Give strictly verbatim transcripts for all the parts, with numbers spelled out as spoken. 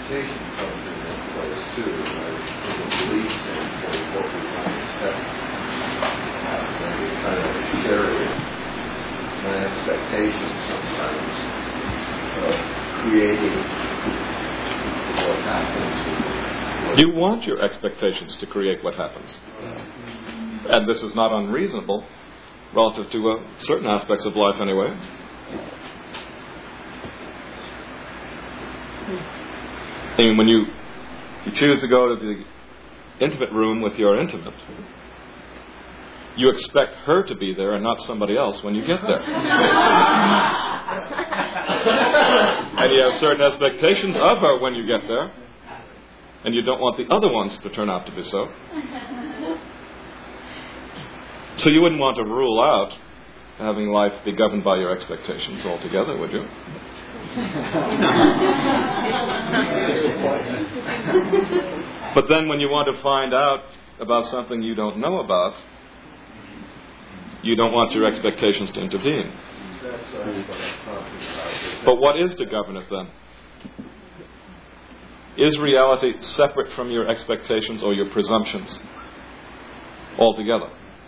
expectation comes in that place too, right? From a belief standpoint, what we might expect to happen. And we kind of carry an expectation sometimes of creating what happens. You want your expectations to create what happens. And this is not unreasonable relative to uh, certain aspects of life anyway. I mean, when you, you choose to go to the intimate room with your intimate, you expect her to be there and not somebody else when you get there. And you have certain expectations of her when you get there, and you don't want the other ones to turn out to be so. So you wouldn't want to rule out having life be governed by your expectations altogether, would you? But then when you want to find out about something you don't know about, you don't want your expectations to intervene. But what is to govern it then? Is reality separate from your expectations or your presumptions altogether?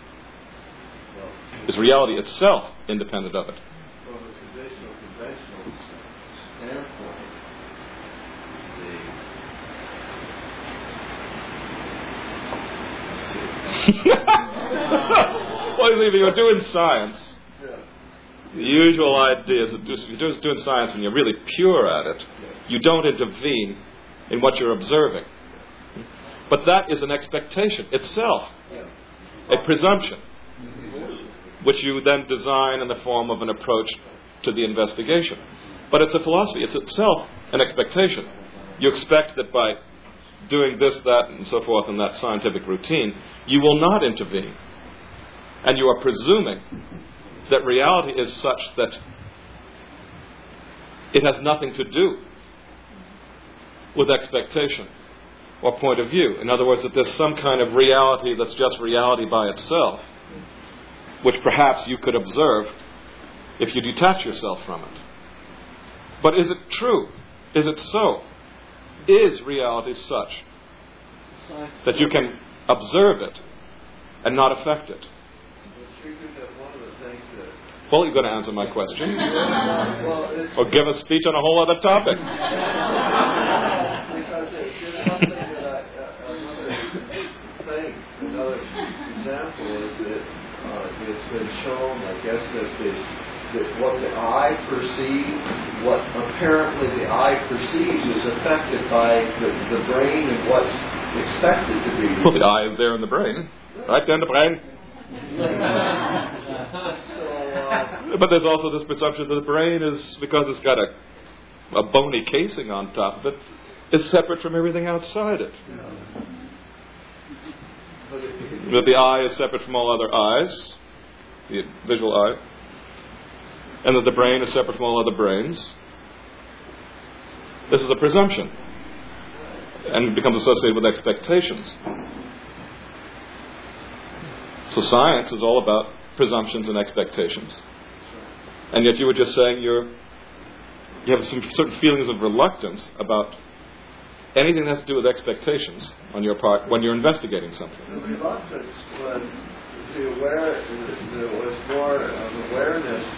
Is reality itself independent of it? From a traditional, conventional standpoint, Well, if you're doing science, the usual idea is that if you're just doing science and you're really pure at it, you don't intervene in what you're observing. But that is an expectation itself, a presumption, which you then design in the form of an approach to the investigation. But it's a philosophy. It's itself an expectation. You expect that by doing this, that, and so forth in that scientific routine, you will not intervene. And you are presuming that reality is such that it has nothing to do with expectation or point of view. In other words, that there's some kind of reality that's just reality by itself, which perhaps you could observe if you detach yourself from it. But is it true? Is it so? Is reality such that you can observe it and not affect it? Well, you're going to answer my question. Or give a speech on a whole other topic. Because it's something that I, uh, another thing, another example is that uh, it's been shown, I guess, that, the, that what the eye perceives, what apparently the eye perceives is affected by the, the brain and what's expected to be. Well, the eye is there in the brain. Right there in the brain. so, uh, But there's also this presumption that the brain is, because it's got a, a bony casing on top of it, is separate from everything outside it. That the eye is separate from all other eyes, the visual eye, and that the brain is separate from all other brains. This is a presumption, and it becomes associated with expectations. So science is all about presumptions and expectations. And yet you were just saying you're, you have some certain feelings of reluctance about anything that has to do with expectations on your part when you're investigating something. The reluctance was the aware, there was more of awareness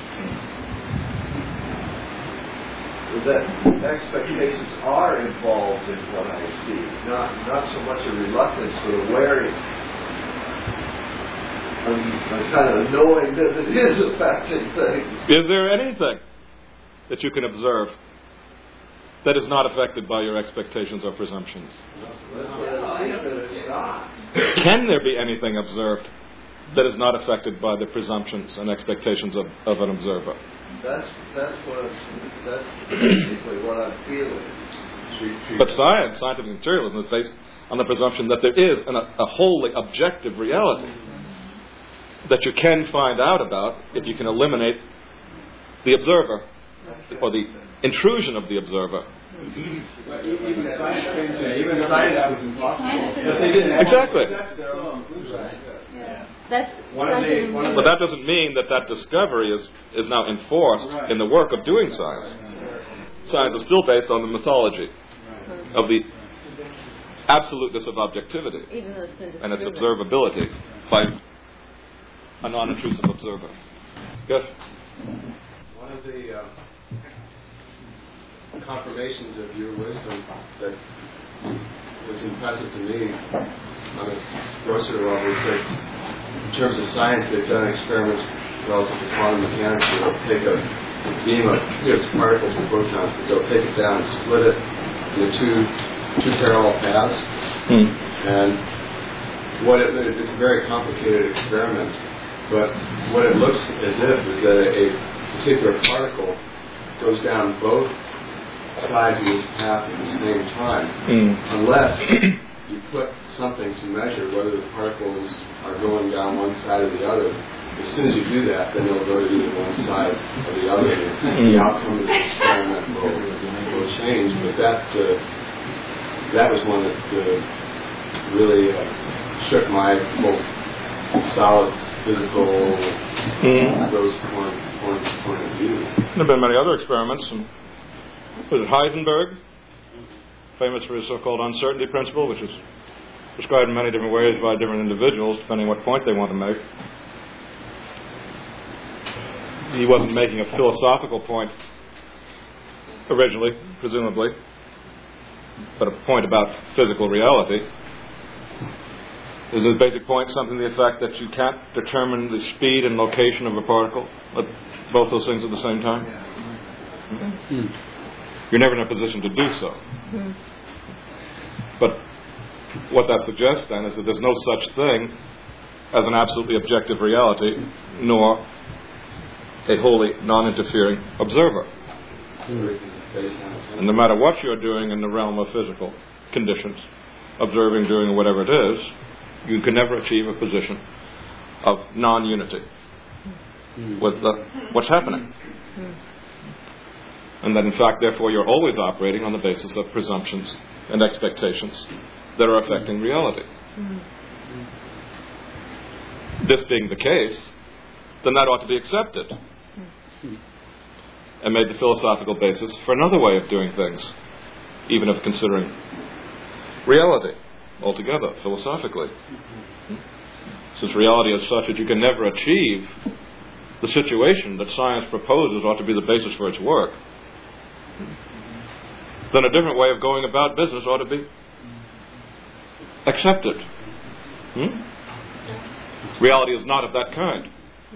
that expectations are involved in what I see. Not not so much a reluctance, but awareness. I'm, I'm kind of knowing that it is affecting things. Is there anything that you can observe that is not affected by your expectations or presumptions? That's what I see, that it's not. Can there be anything observed that is not affected by the presumptions and expectations of, of an observer? That's that's what I'm, that's basically what I'm feeling. But science, scientific materialism, is based on the presumption that there is an, a wholly objective reality that you can find out about if you can eliminate the observer or the intrusion of the observer. Even science can say, even science was impossible. But they didn't. Exactly. That's One of the, one of But that doesn't mean that that discovery is, is now enforced in the work of doing science. Science is still based on the mythology. of the absoluteness of objectivity Even though it's been and its disproven. observability by a non-intrusive observer. Yes? One of the uh, confirmations of your wisdom that was impressive to me on a grosser level is that in terms of science, they've done experiments relative to quantum mechanics where they'll take a, a beam of Higgs particles and photons, but they'll take it down and split it into two two parallel paths. Hmm. And what it, it's a very complicated experiment, but what it looks as if is that a, a particular particle goes down both sides of this path at the same time, Hmm. unless you put something to measure whether the particles are going down one side or the other. As soon as you do that, then they'll go to either one side or the other. And the outcome of the experiment will, will change. But that uh, that was one that uh, really uh, shook my whole solid physical Hmm. those point, point, point of view. There have been many other experiments. And was it Heisenberg, famous for his so-called uncertainty principle, which is described in many different ways by different individuals, depending what point they want to make. He wasn't making a philosophical point originally, presumably, but a point about physical reality. Is his basic point something to the effect that you can't determine the speed and location of a particle at both those things at the same time? Mm-hmm. You're never in a position to do so. Mm-hmm. But what that suggests then is that there's no such thing as an absolutely objective reality, nor a wholly non-interfering observer. And no matter what you're doing in the realm of physical conditions, observing, doing, whatever it is, you can never achieve a position of non-unity with the, what's happening. And that in fact, therefore, you're always operating on the basis of presumptions and expectations that are affecting reality. This being the case, then that ought to be accepted and made the philosophical basis for another way of doing things, even of considering reality altogether, philosophically. Since reality is such that you can never achieve the situation that science proposes ought to be the basis for its work, then a different way of going about business ought to be accepted. Hmm? Reality is not of that kind.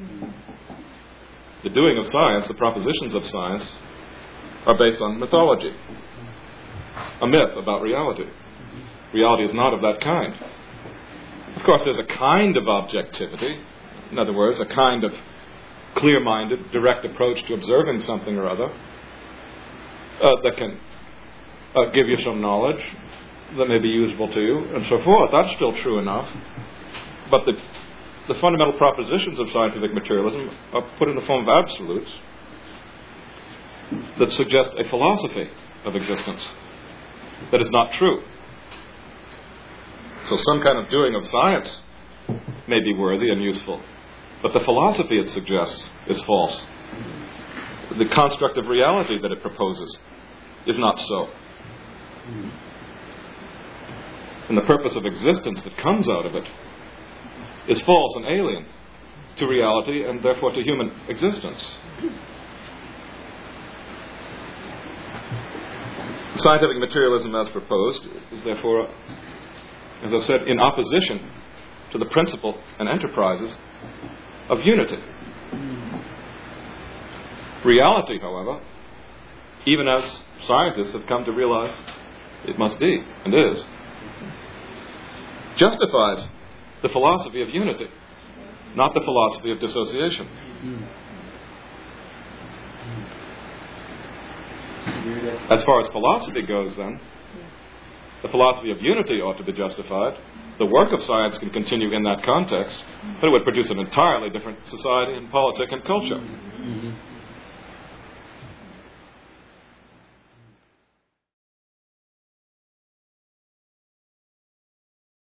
The doing of science, the propositions of science, are based on mythology, a myth about reality. Reality is not of that kind. Of course, there's a kind of objectivity, in other words, a kind of clear-minded, direct approach to observing something or other uh, that can uh, give you some knowledge that may be usable to you, and so forth. That's still true enough. But the The fundamental propositions of scientific materialism are put in the form of absolutes that suggest a philosophy of existence that is not true. So some kind of doing of science may be worthy and useful, but the philosophy it suggests is false. The construct of reality that it proposes is not so. And the purpose of existence that comes out of it is false and alien to reality and therefore to human existence. Scientific materialism as proposed is therefore, as I've said, in opposition to the principle and enterprises of unity. Reality, however, even as scientists have come to realize it must be and is, justifies the philosophy of unity, not the philosophy of dissociation. As far as philosophy goes, then, the philosophy of unity ought to be justified. The work of science can continue in that context, but it would produce an entirely different society and politic and culture.